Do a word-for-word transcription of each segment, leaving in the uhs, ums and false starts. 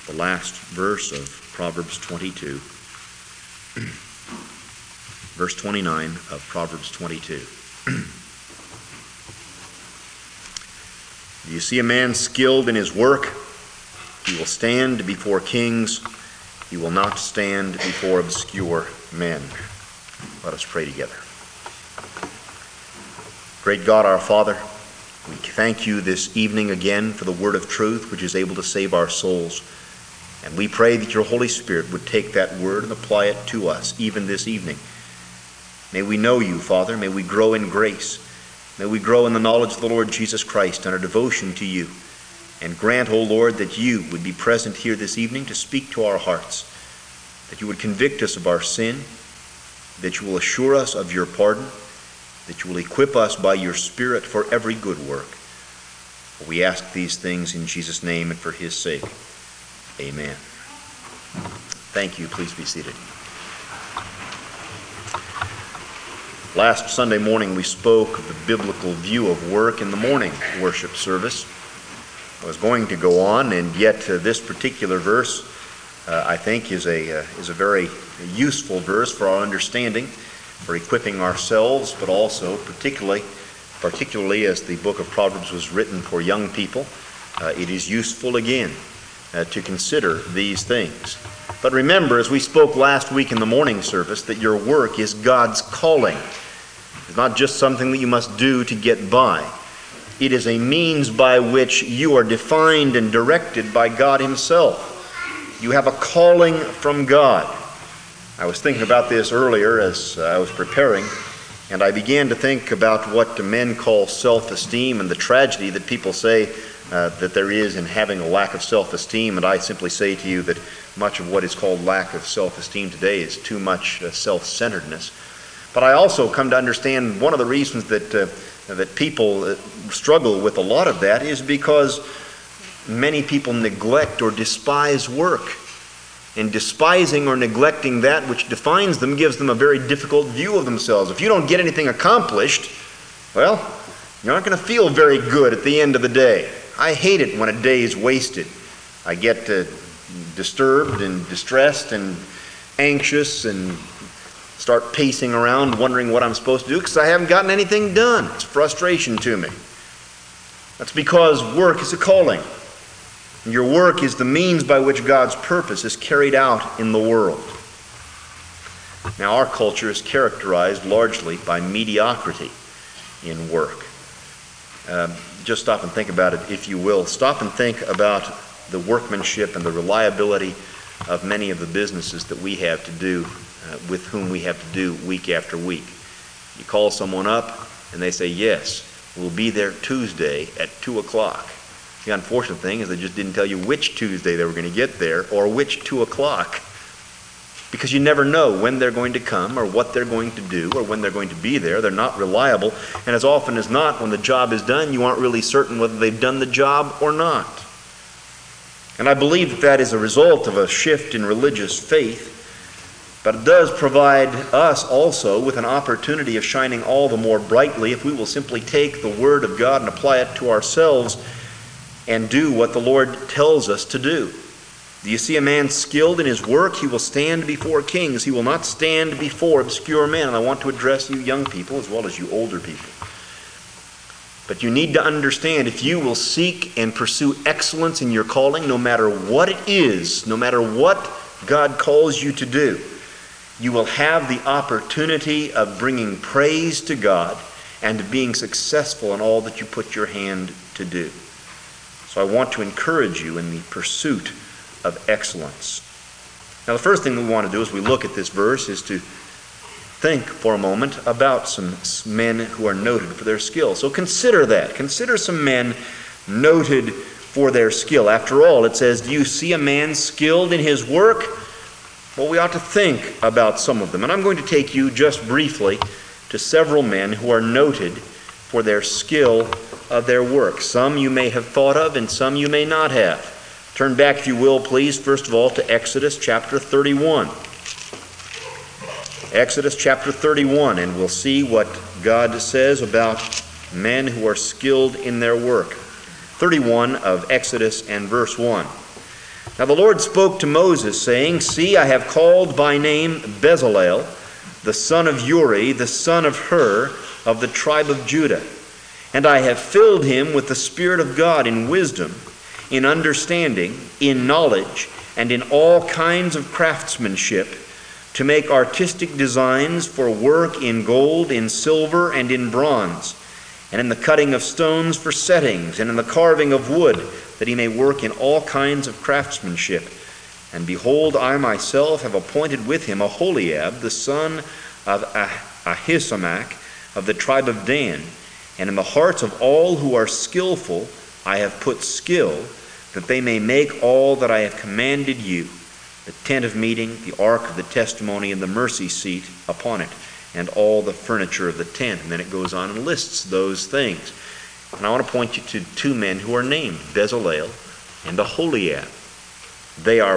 the last verse of Proverbs twenty-two, verse twenty-nine of Proverbs twenty-two. Do you see a man skilled in his work? He will stand before kings. He will not stand before obscure men. Let us pray together. Great God, our Father, we thank you this evening again for the word of truth which is able to save our souls. And we pray that your Holy Spirit would take that word and apply it to us even this evening. May we know you, Father. May we grow in grace. May we grow in the knowledge of the Lord Jesus Christ and our devotion to you. And grant, O Lord, that you would be present here this evening to speak to our hearts, that you would convict us of our sin, that you will assure us of your pardon, that you will equip us by your Spirit for every good work. For we ask these things in Jesus' name and for his sake. Amen. Thank you. Please be seated. Last Sunday morning we spoke of the biblical view of work in the morning worship service. I was going to go on, and yet uh, this particular verse uh, I think is a uh, is a very useful verse for our understanding, for equipping ourselves, but also particularly particularly as the book of Proverbs was written for young people, uh, it is useful again uh, to consider these things. But remember, as we spoke last week in the morning service, that your work is God's calling. It's not just something that you must do to get by. It is a means by which you are defined and directed by God himself. You have a calling from God. I was thinking about this earlier as I was preparing, and I began to think about what men call self-esteem and the tragedy that people say uh, that there is in having a lack of self-esteem. And I simply say to you that much of what is called lack of self-esteem today is too much uh, self-centeredness. But I also come to understand one of the reasons that uh, that people uh, struggle with a lot of that is because many people neglect or despise work. And despising or neglecting that which defines them gives them a very difficult view of themselves. If you don't get anything accomplished, well, you're not going to feel very good at the end of the day. I hate it when a day is wasted. I get uh, disturbed and distressed and anxious and start pacing around wondering what I'm supposed to do because I haven't gotten anything done. It's frustration to me. That's because work is a calling. And your work is the means by which God's purpose is carried out in the world. Now, our culture is characterized largely by mediocrity in work. Um, just stop and think about it, if you will. Stop and think about the workmanship and the reliability of many of the businesses that we have to do Uh, with whom we have to do week after week. You call someone up and they say, yes, we'll be there Tuesday at two o'clock. The unfortunate thing is they just didn't tell you which Tuesday they were going to get there or which two o'clock, because you never know when they're going to come or what they're going to do or when they're going to be there. They're not reliable, and as often as not, when the job is done, you aren't really certain whether they've done the job or not. And I believe that that is a result of a shift in religious faith. But it does provide us also with an opportunity of shining all the more brightly if we will simply take the Word of God and apply it to ourselves and do what the Lord tells us to do. Do you see a man skilled in his work? He will stand before kings. He will not stand before obscure men. And I want to address you young people as well as you older people. But you need to understand, if you will seek and pursue excellence in your calling, no matter what it is, no matter what God calls you to do, you will have the opportunity of bringing praise to God and being successful in all that you put your hand to do. So I want to encourage you in the pursuit of excellence. Now, the first thing we want to do as we look at this verse is to think for a moment about some men who are noted for their skill. So consider that. Consider some men noted for their skill. After all, it says, do you see a man skilled in his work? Well, we ought to think about some of them. And I'm going to take you just briefly to several men who are noted for their skill of their work. Some you may have thought of and some you may not have. Turn back, if you will, please, first of all, to Exodus chapter thirty-one. Exodus chapter thirty-one, and we'll see what God says about men who are skilled in their work. thirty-one of Exodus and verse one. Now the Lord spoke to Moses, saying, See, I have called by name Bezalel, the son of Uri, the son of Hur, of the tribe of Judah. And I have filled him with the Spirit of God in wisdom, in understanding, in knowledge, and in all kinds of craftsmanship, to make artistic designs for work in gold, in silver, and in bronze, and in the cutting of stones for settings, and in the carving of wood, that he may work in all kinds of craftsmanship. And behold, I myself have appointed with him Aholiab, the son of Ahisamach, of the tribe of Dan. And in the hearts of all who are skillful I have put skill, that they may make all that I have commanded you, the tent of meeting, the ark of the testimony, and the mercy seat upon it, and all the furniture of the tent. And then it goes on and lists those things. And I want to point you to two men who are named, Bezalel and Aholiab. They are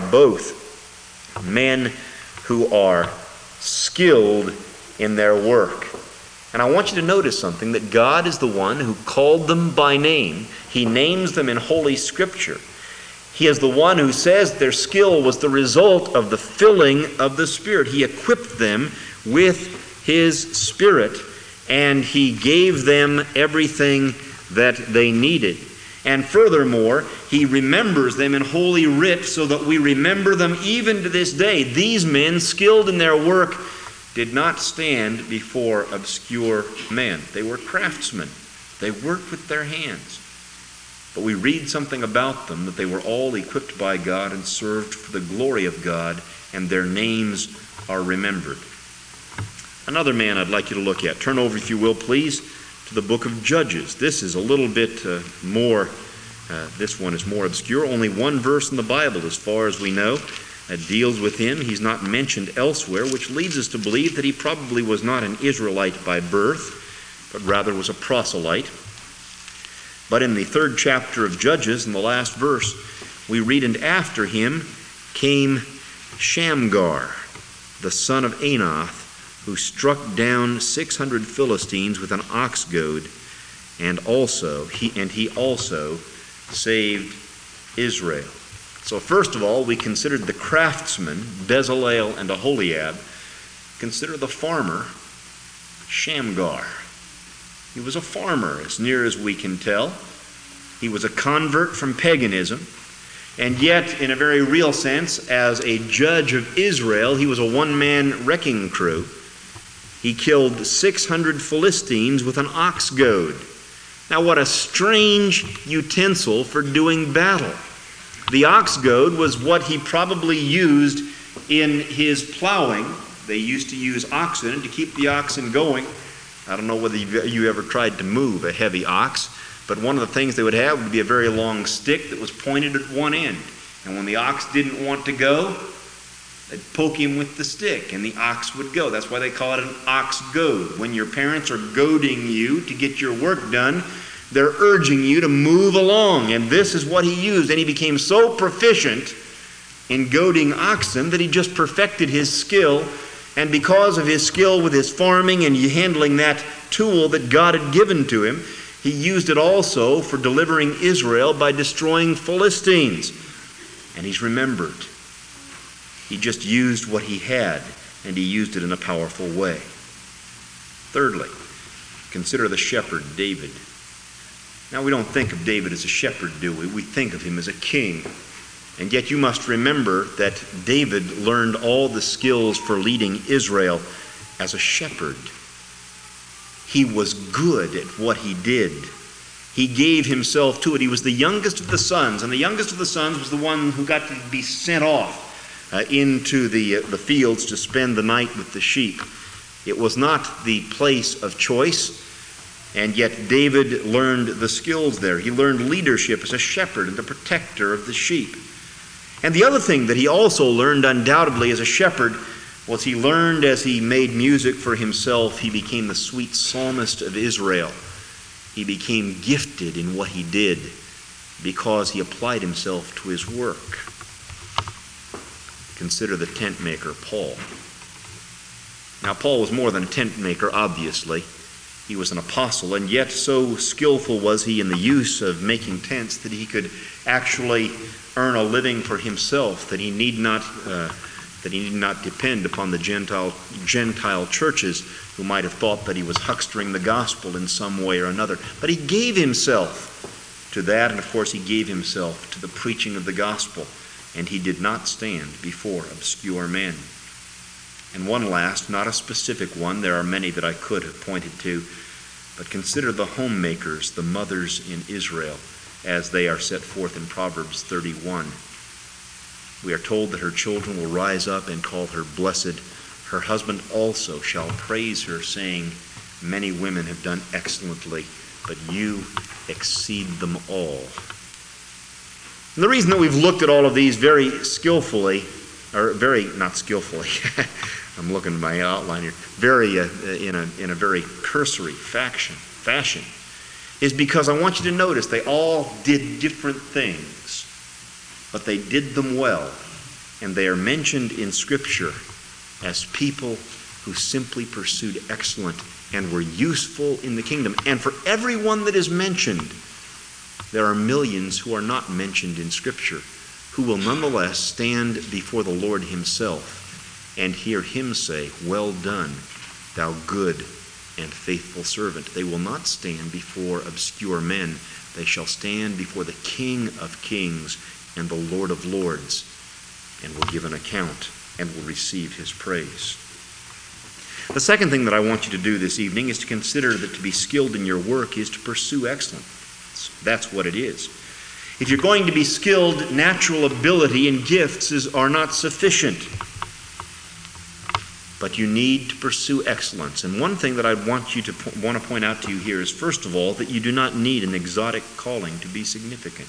both men who are skilled in their work. And I want you to notice something, that God is the one who called them by name. He names them in Holy Scripture. He is the one who says their skill was the result of the filling of the Spirit. He equipped them with His Spirit, and He gave them everything that they needed. And furthermore, He remembers them in Holy Writ so that we remember them even to this day. These men, skilled in their work, did not stand before obscure men. They were craftsmen. They worked with their hands. But we read something about them, that they were all equipped by God and served for the glory of God, and their names are remembered. Another man I'd like you to look at. Turn over, if you will, please, to the book of Judges. This is a little bit uh, more, uh, this one is more obscure. Only one verse in the Bible, as far as we know, that deals with him. He's not mentioned elsewhere, which leads us to believe that he probably was not an Israelite by birth, but rather was a proselyte. But in the third chapter of Judges, in the last verse, we read, And after him came Shamgar, the son of Anath, who struck down six hundred Philistines with an ox goad, and also he and he also saved Israel. So first of all, we considered the craftsmen, Bezalel and Aholiab. Consider the farmer, Shamgar. He was a farmer, as near as we can tell. He was a convert from paganism. And yet, in a very real sense, as a judge of Israel, he was a one-man wrecking crew. He killed six hundred Philistines with an ox goad. Now, what a strange utensil for doing battle. The ox goad was what he probably used in his plowing. They used to use oxen to keep the oxen going. I don't know whether you ever tried to move a heavy ox, but one of the things they would have would be a very long stick that was pointed at one end. And when the ox didn't want to go, they'd poke him with the stick, and the ox would go. That's why they call it an ox goad. When your parents are goading you to get your work done, they're urging you to move along, and this is what he used. And he became so proficient in goading oxen that he just perfected his skill. And because of his skill with his farming and handling that tool that God had given to him, he used it also for delivering Israel by destroying Philistines. And he's remembered. He just used what he had, and he used it in a powerful way. Thirdly, consider the shepherd, David. Now, we don't think of David as a shepherd, do we? We think of him as a king. And yet you must remember that David learned all the skills for leading Israel as a shepherd. He was good at what he did. He gave himself to it. He was the youngest of the sons, and the youngest of the sons was the one who got to be sent off uh, into the, uh, the fields to spend the night with the sheep. It was not the place of choice. And yet David learned the skills there. He learned leadership as a shepherd and the protector of the sheep. And the other thing that he also learned undoubtedly as a shepherd was he learned as he made music for himself, he became the sweet psalmist of Israel. He became gifted in what he did because he applied himself to his work. Consider the tent maker, Paul. Now, Paul was more than a tent maker, obviously. He was an apostle, and yet so skillful was he in the use of making tents that he could actually earn a living for himself, that he need not uh, that he need not depend upon the Gentile Gentile churches who might have thought that he was huckstering the gospel in some way or another. But he gave himself to that, and of course he gave himself to the preaching of the gospel, and he did not stand before obscure men. And one last, not a specific one, there are many that I could have pointed to, but consider the homemakers, the mothers in Israel, as they are set forth in Proverbs thirty-one. We are told that her children will rise up and call her blessed. Her husband also shall praise her, saying, many women have done excellently, but you exceed them all. And the reason that we've looked at all of these very skillfully, or very, not skillfully, I'm looking at my outline here, very, uh, in a in a very cursory faction, fashion, is because I want you to notice they all did different things, but they did them well, and they are mentioned in Scripture as people who simply pursued excellence and were useful in the kingdom. And for everyone that is mentioned, there are millions who are not mentioned in Scripture, who will nonetheless stand before the Lord himself and hear him say, well done, thou good and faithful servant. They will not stand before obscure men. They shall stand before the King of kings and the Lord of lords, and will give an account and will receive his praise. The second thing that I want you to do this evening is to consider that to be skilled in your work is to pursue excellence. That's what it is. If you're going to be skilled, natural ability and gifts is, are not sufficient. But you need to pursue excellence. And one thing that I want you to po- want to point out to you here is, first of all, that you do not need an exotic calling to be significant.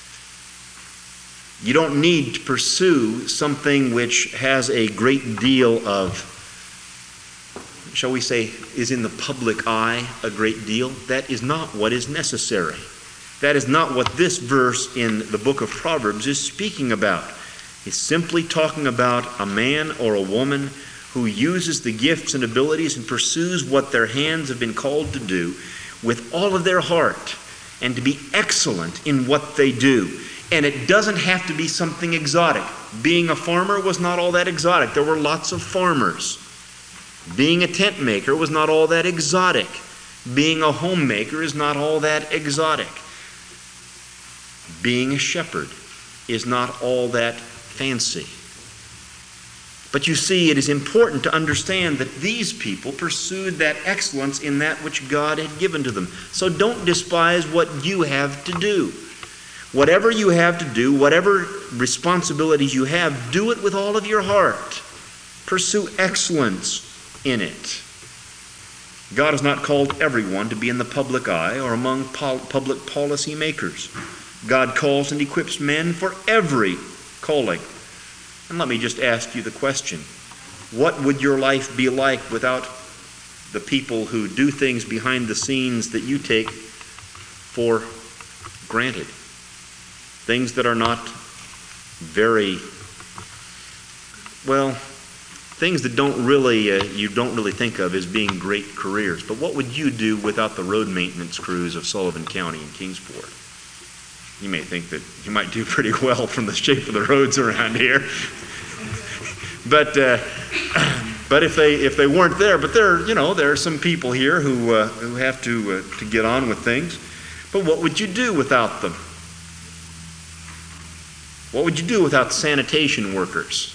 You don't need to pursue something which has a great deal of, shall we say, is in the public eye a great deal. That is not what is necessary. That is not what this verse in the book of Proverbs is speaking about. It's simply talking about a man or a woman who uses the gifts and abilities and pursues what their hands have been called to do with all of their heart, and to be excellent in what they do. And it doesn't have to be something exotic. Being a farmer was not all that exotic. There were lots of farmers. Being a tent maker was not all that exotic. Being a homemaker is not all that exotic. Being a shepherd is not all that fancy. But you see, it is important to understand that these people pursued that excellence in that which God had given to them. So don't despise what you have to do. Whatever you have to do, whatever responsibilities you have, do it with all of your heart. Pursue excellence in it. God has not called everyone to be in the public eye or among pol- public policy makers. God calls and equips men for every calling. And let me just ask you the question, what would your life be like without the people who do things behind the scenes that you take for granted? Things that are not very, well, things that don't really, uh, you don't really think of as being great careers. But what would you do without the road maintenance crews of Sullivan County and Kingsport? You may think that you might do pretty well from the shape of the roads around here. But uh, but if they if they weren't there, but there you know there are some people here who uh, who have to uh, to get on with things. But what would you do without them? What would you do without sanitation workers?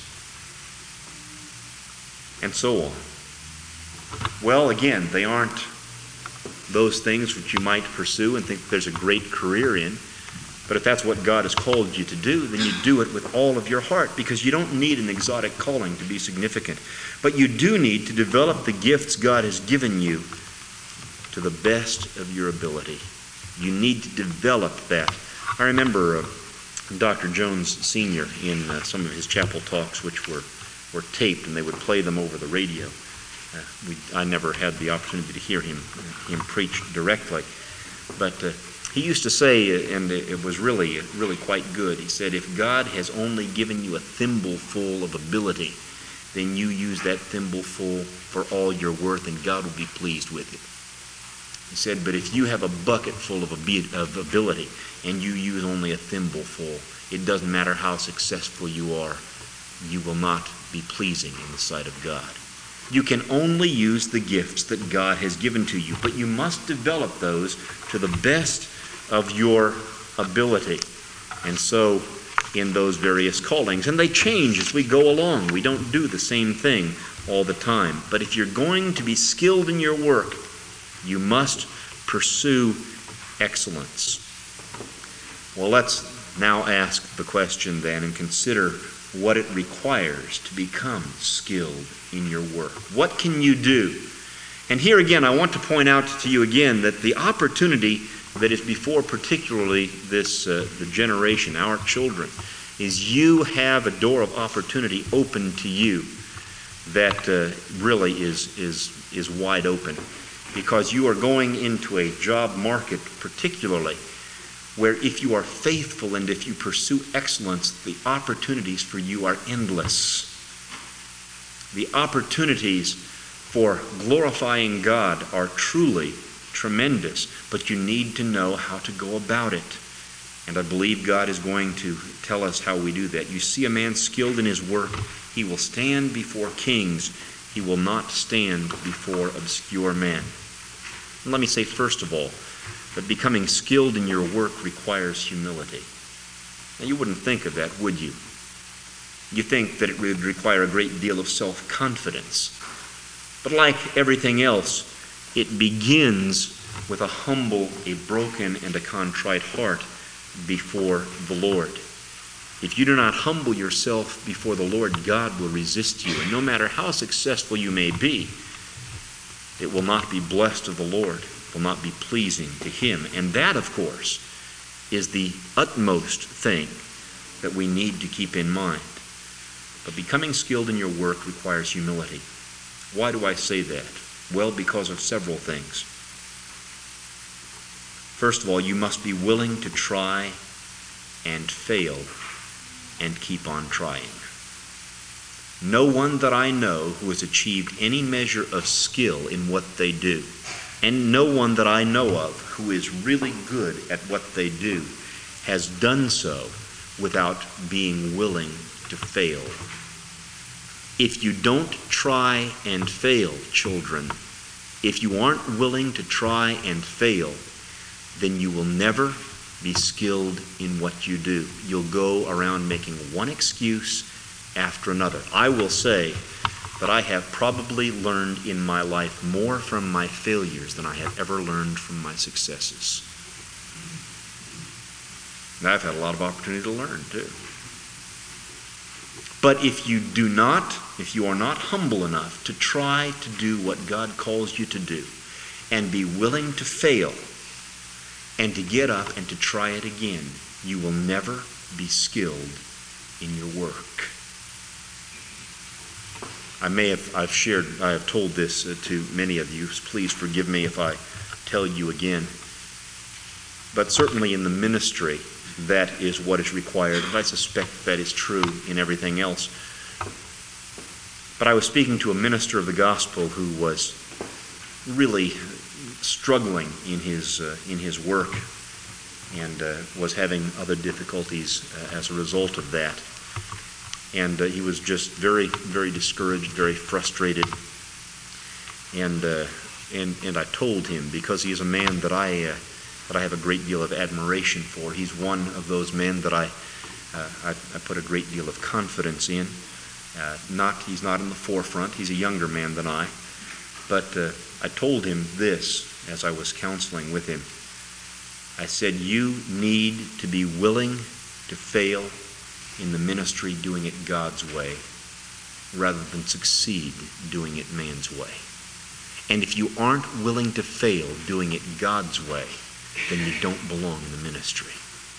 And so on. Well, again, they aren't those things which you might pursue and think there's a great career in. But if that's what God has called you to do, then you do it with all of your heart, because you don't need an exotic calling to be significant. But you do need to develop the gifts God has given you to the best of your ability. You need to develop that. I remember uh, Doctor Jones Senior in uh, some of his chapel talks, which were, were taped, and they would play them over the radio. Uh, we, I never had the opportunity to hear him, him preach directly. But uh, he used to say, and it was really, really quite good, he said, if God has only given you a thimbleful of ability, then you use that thimbleful for all you're worth, and God will be pleased with it. He said, but if you have a bucket full of ability and you use only a thimbleful, it doesn't matter how successful you are, you will not be pleasing in the sight of God. You can only use the gifts that God has given to you, but you must develop those to the best of your ability. And so, in those various callings, and they change as we go along. We don't do the same thing all the time. But if you're going to be skilled in your work, you must pursue excellence. Well, let's now ask the question then and consider what it requires to become skilled in your work. What can you do? And here again, I want to point out to you again that the opportunity that is before particularly this uh, the generation, our children, is you have a door of opportunity open to you that uh, really is is is wide open, because you are going into a job market particularly where if you are faithful and if you pursue excellence, the opportunities for you are endless. The opportunities for glorifying God are truly tremendous, but you need to know how to go about it. And I believe God is going to tell us how we do that. You see a man skilled in his work, he will stand before kings. He will not stand before obscure men. And let me say first of all, that becoming skilled in your work requires humility. Now, you wouldn't think of that, would you? You think that it would require a great deal of self-confidence. But like everything else, it begins with a humble, a broken, and a contrite heart before the Lord. If you do not humble yourself before the Lord, God will resist you. And no matter how successful you may be, it will not be blessed of the Lord, will not be pleasing to Him. And that, of course, is the utmost thing that we need to keep in mind. But becoming skilled in your work requires humility. Why do I say that? Well, because of several things. First of all, you must be willing to try and fail and keep on trying. No one that I know who has achieved any measure of skill in what they do, and no one that I know of who is really good at what they do, has done so without being willing to fail. If you don't try and fail, children, if you aren't willing to try and fail, then you will never be skilled in what you do. You'll go around making one excuse after another. I will say that I have probably learned in my life more from my failures than I have ever learned from my successes. And I've had a lot of opportunity to learn too. But if you do not, if you are not humble enough to try to do what God calls you to do and be willing to fail and to get up and to try it again, you will never be skilled in your work. I may have, I've shared, I have told this uh, to many of you. Please forgive me if I tell you again. But certainly in the ministry, that is what is required. And I suspect that is true in everything else. But I was speaking to a minister of the gospel who was really struggling in his uh, in his work and uh, was having other difficulties uh, as a result of that. And uh, he was just very, very discouraged, very frustrated. And uh, and and I told him, because he is a man that I uh, that I have a great deal of admiration for. He's one of those men that I uh, I, I put a great deal of confidence in. Uh, not he's not in the forefront. He's a younger man than I. But uh, I told him this as I was counseling with him. I said, you need to be willing to fail in the ministry doing it God's way rather than succeed doing it man's way. And if you aren't willing to fail doing it God's way, then you don't belong in the ministry.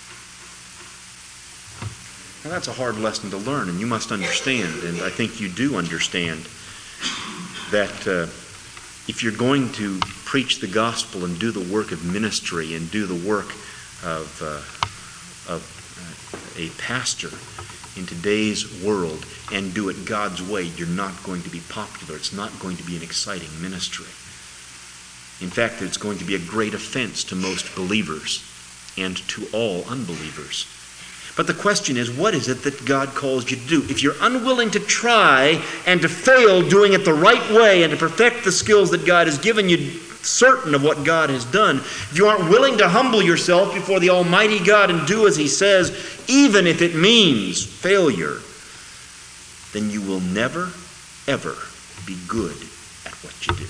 Now that's a hard lesson to learn, and you must understand, and I think you do understand, that uh, if you're going to preach the gospel and do the work of ministry and do the work of, uh, of uh, a pastor in today's world and do it God's way, you're not going to be popular. It's not going to be an exciting ministry. In fact, it's going to be a great offense to most believers and to all unbelievers. But the question is, what is it that God calls you to do? If you're unwilling to try and to fail doing it the right way and to perfect the skills that God has given you, certain of what God has done, if you aren't willing to humble yourself before the Almighty God and do as He says, even if it means failure, then you will never, ever be good at what you do.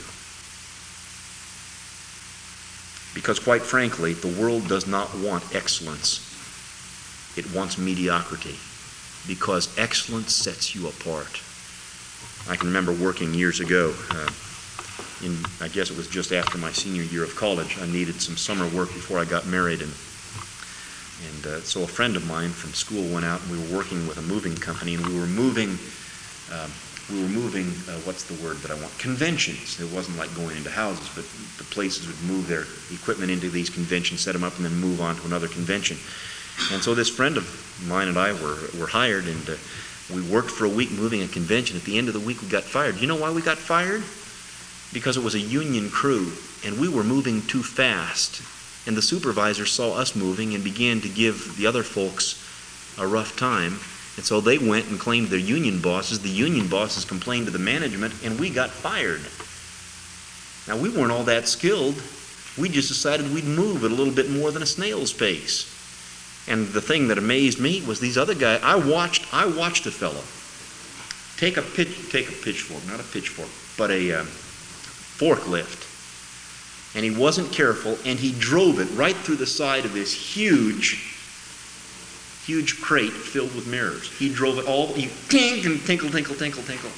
Because quite frankly, the world does not want excellence. It wants mediocrity, because excellence sets you apart. I can remember working years ago, uh, in, I guess it was just after my senior year of college. I needed some summer work before I got married, and and uh, so a friend of mine from school went out, and we were working with a moving company, and we were moving, uh, we were moving, uh, what's the word that I want? Conventions. It wasn't like going into houses, but the places would move their equipment into these conventions, set them up, and then move on to another convention. And so this friend of mine and I were, were hired, and uh, we worked for a week moving a convention. At the end of the week, we got fired. Do you know why we got fired? Because it was a union crew, and we were moving too fast. And the supervisor saw us moving and began to give the other folks a rough time. And so they went and claimed their union bosses. The union bosses complained to the management, and we got fired. Now, we weren't all that skilled. We just decided we'd move at a little bit more than a snail's pace. And the thing that amazed me was these other guys. I watched. I watched a fellow take a pitch, take a pitchfork, not a pitchfork, but a uh, forklift, and he wasn't careful, and he drove it right through the side of this huge, huge crate filled with mirrors. He drove it all. He tinkle, tinkle, tinkle, tinkle, tinkle,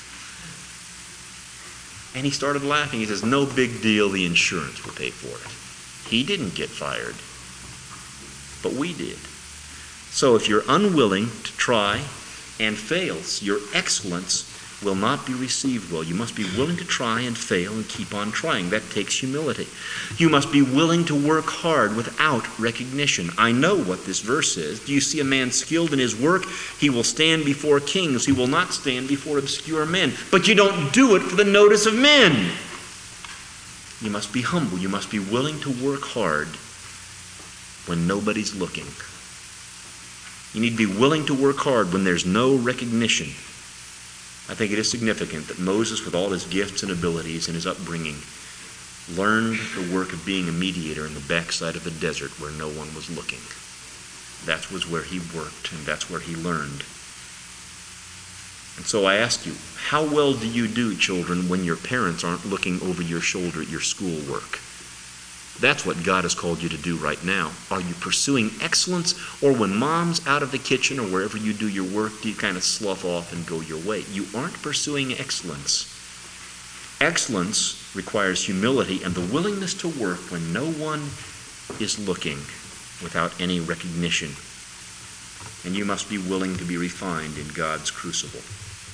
and he started laughing. He says, "No big deal. The insurance will pay for it." He didn't get fired. But we did. So if you're unwilling to try and fails, your excellence will not be received well. You must be willing to try and fail and keep on trying. That takes humility. You must be willing to work hard without recognition. I know what this verse is. Do you see a man skilled in his work? He will stand before kings. He will not stand before obscure men. But you don't do it for the notice of men. You must be humble. You must be willing to work hard when nobody's looking. You need to be willing to work hard when there's no recognition. I think it is significant that Moses, with all his gifts and abilities and his upbringing, learned the work of being a mediator in the backside of the desert where no one was looking. That was where he worked, and that's where he learned. And so I ask you, how well do you do, children, when your parents aren't looking over your shoulder at your schoolwork? That's what God has called you to do right now. Are you pursuing excellence, or when mom's out of the kitchen or wherever you do your work, do you kind of slough off and go your way? You aren't pursuing excellence. Excellence requires humility and the willingness to work when no one is looking, without any recognition. And you must be willing to be refined in God's crucible.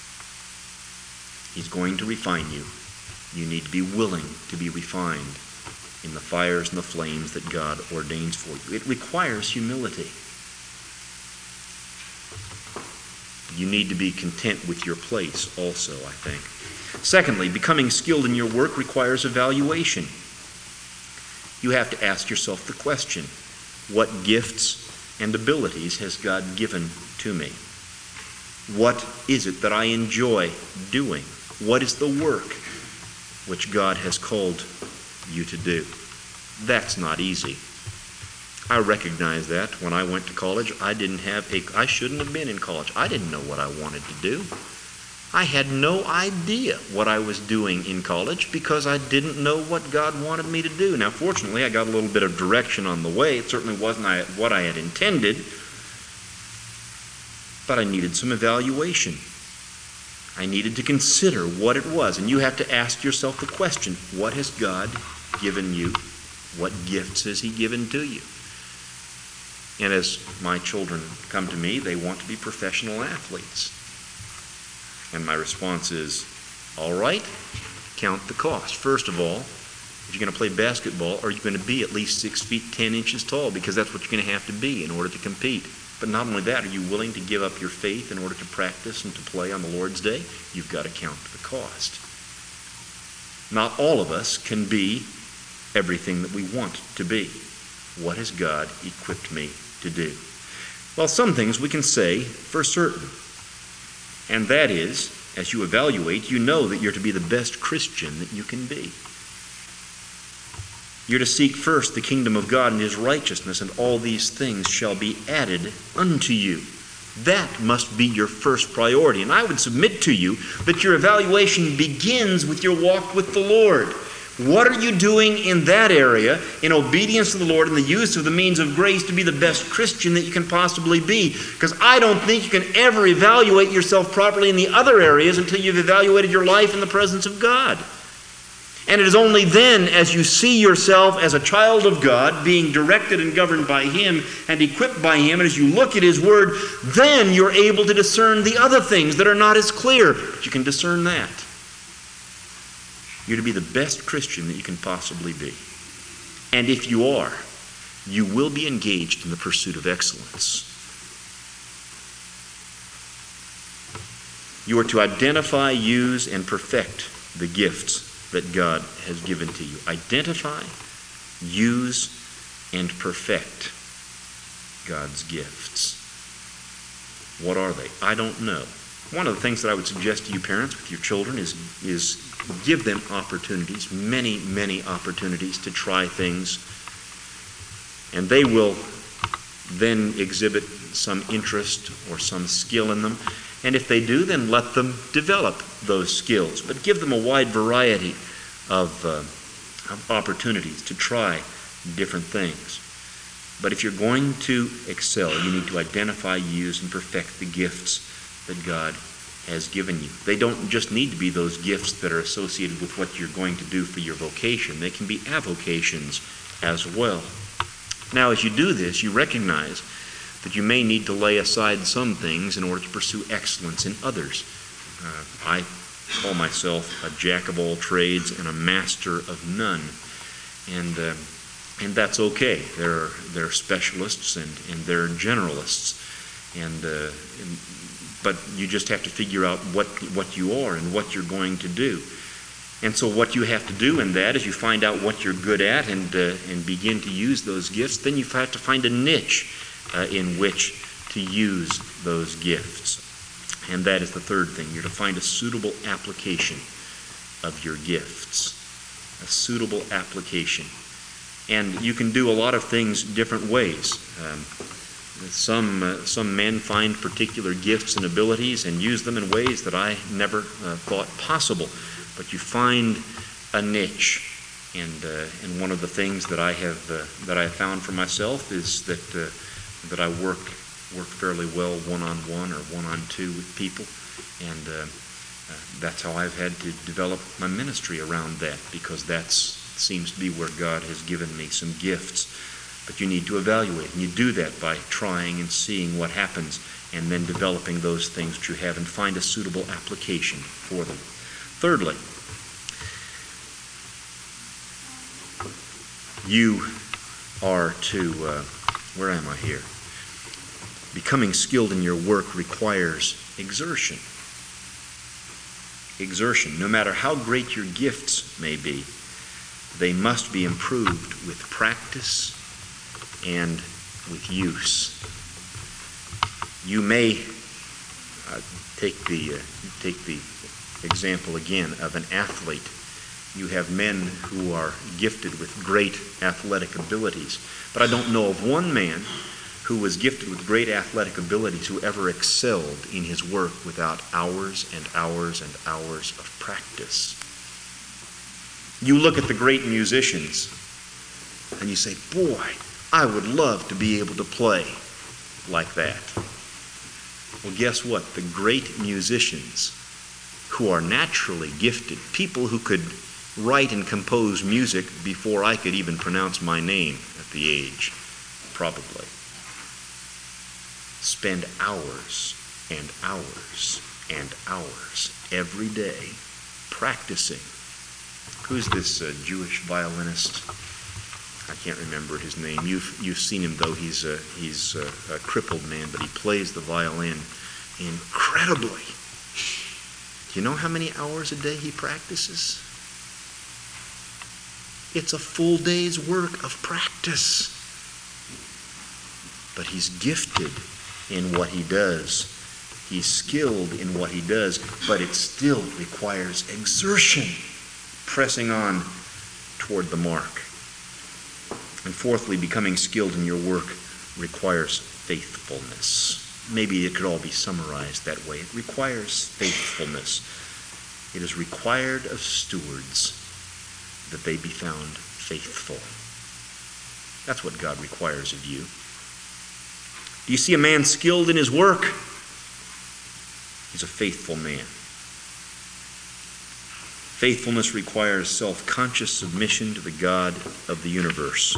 He's going to refine you. You need to be willing to be refined in the fires and the flames that God ordains for you. It requires humility. You need to be content with your place also, I think. Secondly, becoming skilled in your work requires evaluation. You have to ask yourself the question, what gifts and abilities has God given to me? What is it that I enjoy doing? What is the work which God has called you to do? That's not easy. I recognize that when I went to college. I didn't have a, I shouldn't have been in college. I didn't know what I wanted to do. I had no idea what I was doing in college because I didn't know what God wanted me to do. Now, fortunately, I got a little bit of direction on the way. It certainly wasn't what I had intended, but I needed some evaluation. I needed to consider what it was. And you have to ask yourself the question, what has God given you? What gifts has He given to you? And as my children come to me, they want to be professional athletes. And my response is, all right, count the cost. First of all, if you're going to play basketball, are you going to be at least six feet ten inches tall? Because that's what you're going to have to be in order to compete. But not only that, are you willing to give up your faith in order to practice and to play on the Lord's Day? You've got to count the cost. Not all of us can be everything that we want to be. What has God equipped me to do? Well, some things we can say for certain. And that is, as you evaluate, you know that you're to be the best Christian that you can be. You're to seek first the kingdom of God and his righteousness, and all these things shall be added unto you. That must be your first priority. And I would submit to you that your evaluation begins with your walk with the Lord. What are you doing in that area, in obedience to the Lord and the use of the means of grace to be the best Christian that you can possibly be? Because I don't think you can ever evaluate yourself properly in the other areas until you've evaluated your life in the presence of God. And it is only then, as you see yourself as a child of God, being directed and governed by him and equipped by him, and as you look at his word, then you're able to discern the other things that are not as clear. But you can discern that. You're to be the best Christian that you can possibly be. And if you are, you will be engaged in the pursuit of excellence. You are to identify, use, and perfect the gifts that God has given to you. Identify, use, and perfect God's gifts. What are they? I don't know. One of the things that I would suggest to you parents with your children is, is give them opportunities, many, many opportunities to try things. And they will then exhibit some interest or some skill in them. And if they do, then let them develop those skills. But give them a wide variety of, uh, of opportunities to try different things. But if you're going to excel, you need to identify, use, and perfect the gifts that God has given you. They don't just need to be those gifts that are associated with what you're going to do for your vocation. They can be avocations as well. Now, as you do this, you recognize that you may need to lay aside some things in order to pursue excellence in others. Uh, I call myself a jack of all trades and a master of none. And uh, and that's okay. There are, there are specialists and, and there are generalists. And, uh, and but you just have to figure out what, what you are and what you're going to do. And so what you have to do in that is you find out what you're good at and, uh, and begin to use those gifts. Then you have to find a niche Uh, in which to use those gifts. And that is the third thing. You're to find a suitable application of your gifts. A suitable application. And you can do a lot of things different ways. Um, some, uh, some men find particular gifts and abilities and use them in ways that I never uh, thought possible. But you find a niche. And, uh, and one of the things that I have, uh, that I have found for myself is that uh, that I work work fairly well one-on-one or one-on-two with people, and uh, uh, that's how I've had to develop my ministry around that, because that seems to be where God has given me some gifts. But you need to evaluate, and you do that by trying and seeing what happens, and then developing those things that you have and find a suitable application for them. Thirdly, you are to... Uh, Where am I here? Becoming skilled in your work requires exertion. Exertion. No matter how great your gifts may be, they must be improved with practice and with use. You may uh, take the uh, take the example again of an athlete. You have men who are gifted with great athletic abilities. But I don't know of one man who was gifted with great athletic abilities who ever excelled in his work without hours and hours and hours of practice. You look at the great musicians and you say, boy, I would love to be able to play like that. Well, guess what? The great musicians who are naturally gifted, people who could write and compose music before I could even pronounce my name at the age, probably, spend hours and hours and hours every day practicing. Who's this uh, Jewish violinist? I can't remember his name. You've you've seen him, though. He's a, he's a, a crippled man, but he plays the violin incredibly. Do you know how many hours a day he practices? It's a full day's work of practice. But he's gifted in what he does. He's skilled in what he does, but it still requires exertion, pressing on toward the mark. And fourthly, becoming skilled in your work requires faithfulness. Maybe it could all be summarized that way. It requires faithfulness. It is required of stewards that they be found faithful. That's what God requires of you. Do you see a man skilled in his work? He's a faithful man. Faithfulness requires self-conscious submission to the God of the universe.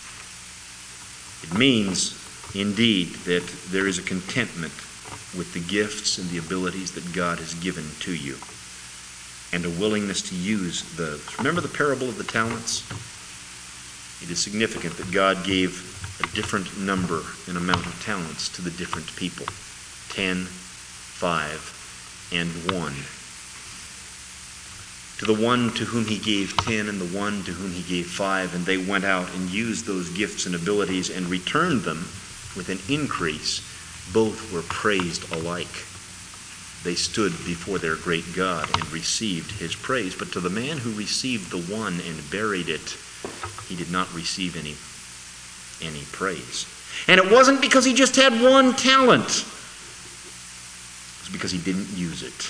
It means, indeed, that there is a contentment with the gifts and the abilities that God has given to you, and a willingness to use those. Remember the parable of the talents? It is significant that God gave a different number and amount of talents to the different people. Ten, five, and one. To the one to whom he gave ten and the one to whom he gave five, and they went out and used those gifts and abilities and returned them with an increase, both were praised alike. They stood before their great God and received his praise. But to the man who received the one and buried it, he did not receive any, any praise. And it wasn't because he just had one talent. It was because he didn't use it.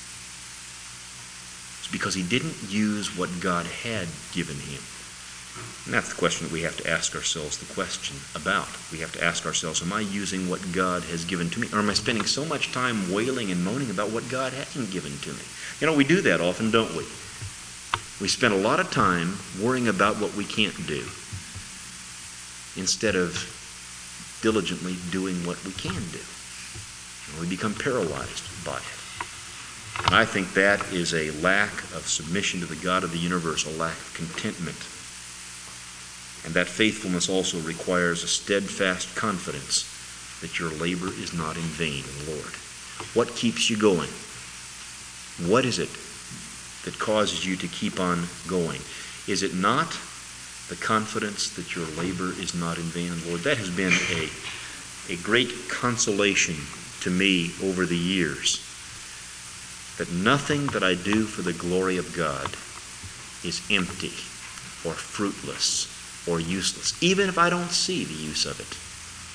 It's because he didn't use what God had given him. And that's the question that we have to ask ourselves the question about. We have to ask ourselves, am I using what God has given to me? Or am I spending so much time wailing and moaning about what God hasn't given to me? You know, we do that often, don't we? We spend a lot of time worrying about what we can't do instead of diligently doing what we can do. And we become paralyzed by it. And I think that is a lack of submission to the God of the universe, a lack of contentment. And that faithfulness also requires a steadfast confidence that your labor is not in vain in the Lord. What keeps you going? What is it that causes you to keep on going? Is it not the confidence that your labor is not in vain in the Lord? That has been a, a great consolation to me over the years, that nothing that I do for the glory of God is empty or fruitless or useless, even if I don't see the use of it.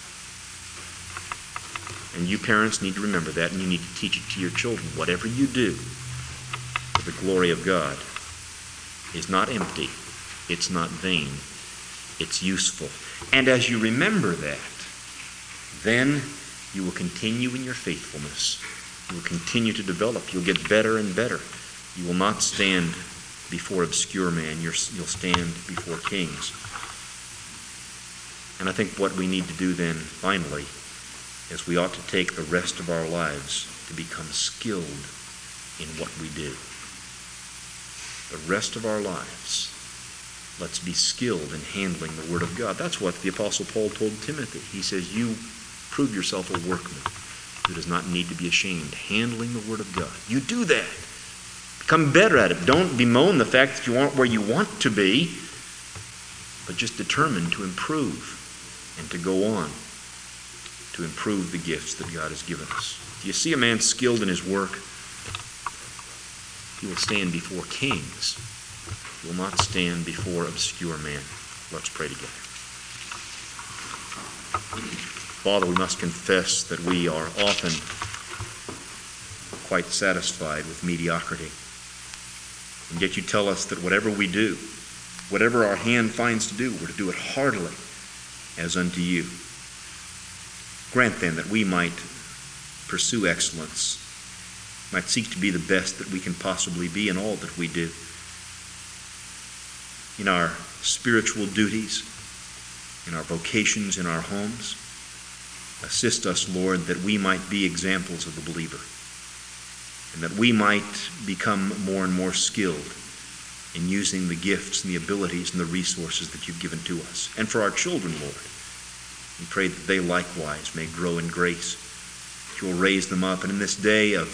And you parents need to remember that, and you need to teach it to your children. Whatever you do for the glory of God is not empty, it's not vain, it's useful. And as you remember that, then you will continue in your faithfulness. You will continue to develop. You'll get better and better. You will not stand before obscure man. You're, you'll stand before kings. And I think what we need to do then, finally, is we ought to take the rest of our lives to become skilled in what we do. The rest of our lives, let's be skilled in handling the Word of God. That's what the Apostle Paul told Timothy. He says, you prove yourself a workman who does not need to be ashamed, handling the Word of God. You do that. Become better at it. Don't bemoan the fact that you aren't where you want to be, but just determine to improve and to go on to improve the gifts that God has given us. Do you see a man skilled in his work? He will stand before kings. He will not stand before obscure men. Let's pray together. Father, we must confess that we are often quite satisfied with mediocrity. And yet you tell us that whatever we do, whatever our hand finds to do, we're to do it heartily as unto you. Grant then that we might pursue excellence, might seek to be the best that we can possibly be in all that we do. In our spiritual duties, in our vocations, in our homes, assist us, Lord, that we might be examples of the believer, and that we might become more and more skilled in using the gifts and the abilities and the resources that you've given to us. And for our children, Lord, we pray that they likewise may grow in grace, that you will raise them up, and in this day of,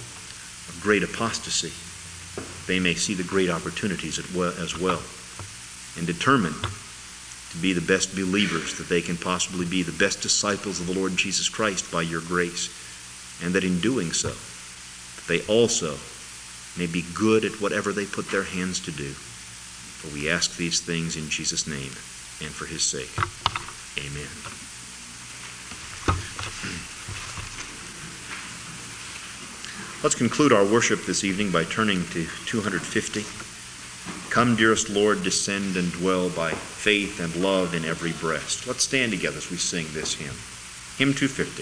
of great apostasy, they may see the great opportunities as well. and determined to be the best believers that they can possibly be, the best disciples of the Lord Jesus Christ by your grace, and that in doing so, they also may be good at whatever they put their hands to do. For we ask these things in Jesus' name and for his sake. Amen. Let's conclude our worship this evening by turning to two hundred fifty. Come, dearest Lord, descend and dwell by faith and love in every breast. Let's stand together as we sing this hymn. Hymn two fifty.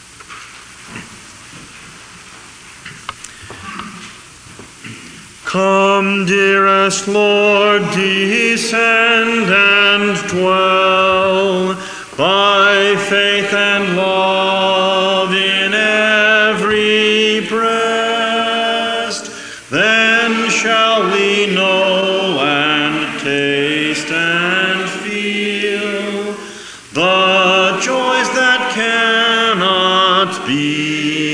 Come, dearest Lord, descend and dwell by faith and love in every breast. Then shall we know and taste and feel the joys that cannot be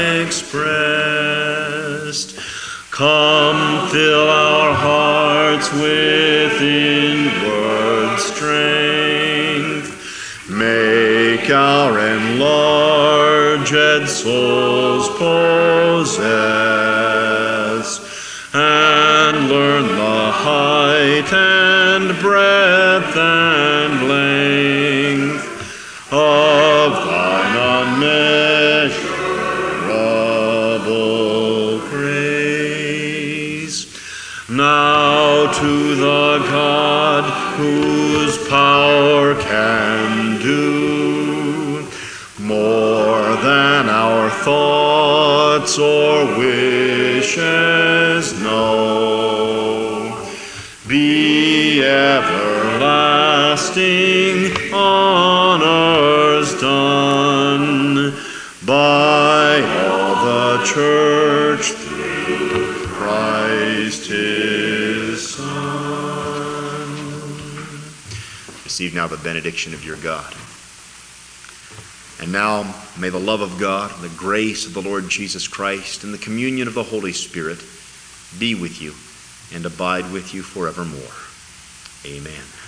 expressed. Come, fill our hearts with inward strength. Make our enlarged souls possess, and learn the height and breadth and length of thine unmeasurable grace. Now to the God whose power can do more than our thoughts or wishes know, be everlasting honors done by all the church through Christ his Son. Receive now the benediction of your God. And now may the love of God, the grace of the Lord Jesus Christ, and the communion of the Holy Spirit be with you and abide with you forevermore. Amen.